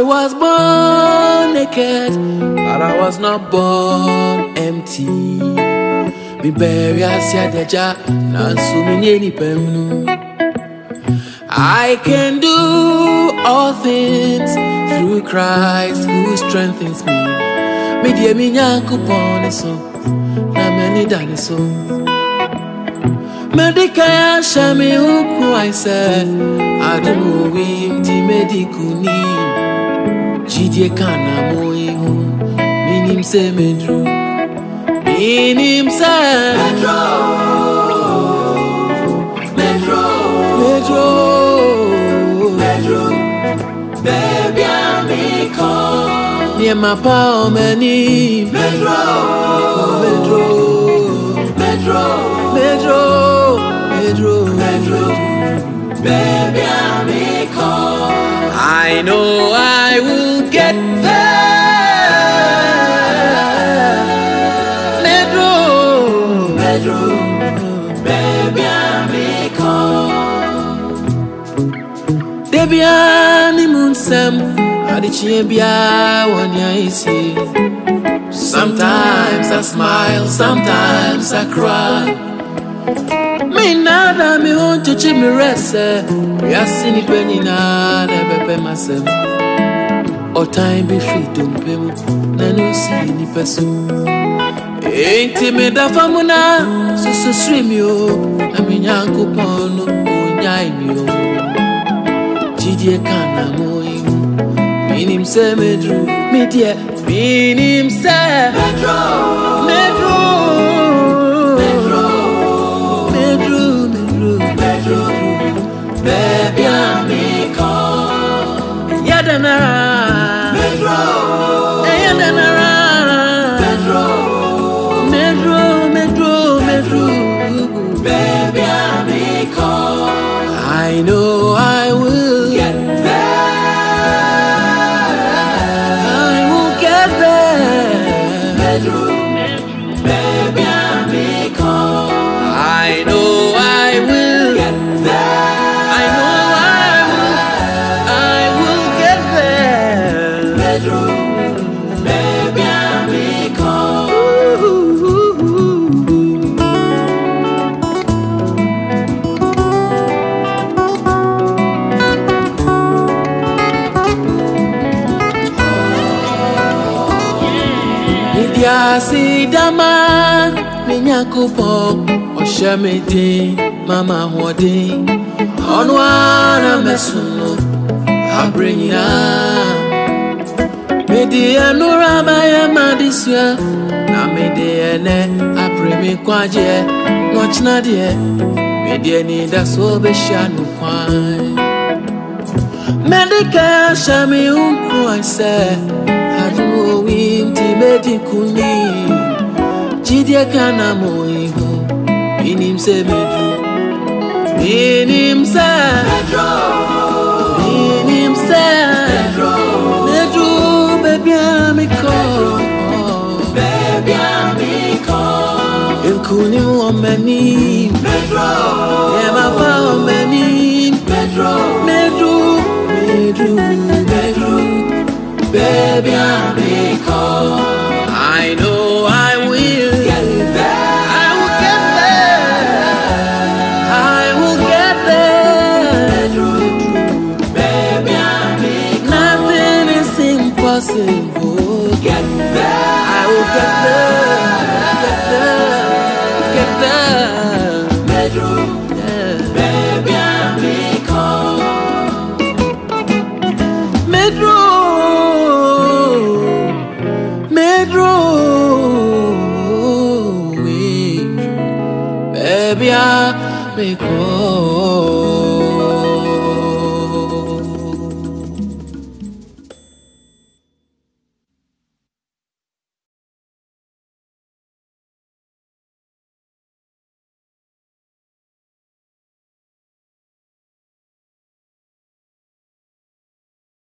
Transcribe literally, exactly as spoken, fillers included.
was born naked, but I was not born empty. Me bury as ya deja, nansu mi nyeni pemnu. I can do all things through Christ who strengthens me. Me dear mi nyanku pone so, na meni dani so. Medicaya shami uku I said, I don't know him ti medicuni. Chidie kana moihu, minim se medru, minim se medro, medro, medro, medro, baby I'm a call. Near my power many medro, medro, medro, medro, medro, medro, baby I'm a call. I know I will get there. Medro, medro, baby I'm a call. Debiani munsem, adichibia when you see. Sometimes I smile, sometimes I cry. Me nada me want to chip me rest. We are seeing penny na never myself. Or time be free to pay me. Nano see ni person. Ain't me da famuna. So so stream yo. I mean yanko pono. Onyai mi yo. Chidie kana moimu. Minim se medru. Me dear. Minim se medru. Medru. Baby, I'm a call. Yadanara, Medro, Yadanara, Medro, Medro, Medro, Medro. Baby, I'm a call. I know I will get there. I will get there. Medro, baby, I'm a call. I know I will get there. Yasi dama minyakupo oshemede mama hode onwana mesuno abrenya mede anura baya madisua na mede ene apremi kwaje nochna de mede ni da so be shanu kwan medika shami unku I say Adu wimti medikuni Chidie kana moihu Minim se medru Minim se Medro Minim se Medro Medru baby I'm a call Baby I'm a call Ilkuni wameni Medro Yema pa wameni Medro Medru Medru Medru Baby, I'm a call. I know I will get there. I will get there. I will get there. Baby, I'm a call. Nothing is impossible. Get there. I will get there. Get there. Get there. Bedroom. Yeah. Baby, I'm a call. Bedroom. Baby, I make all.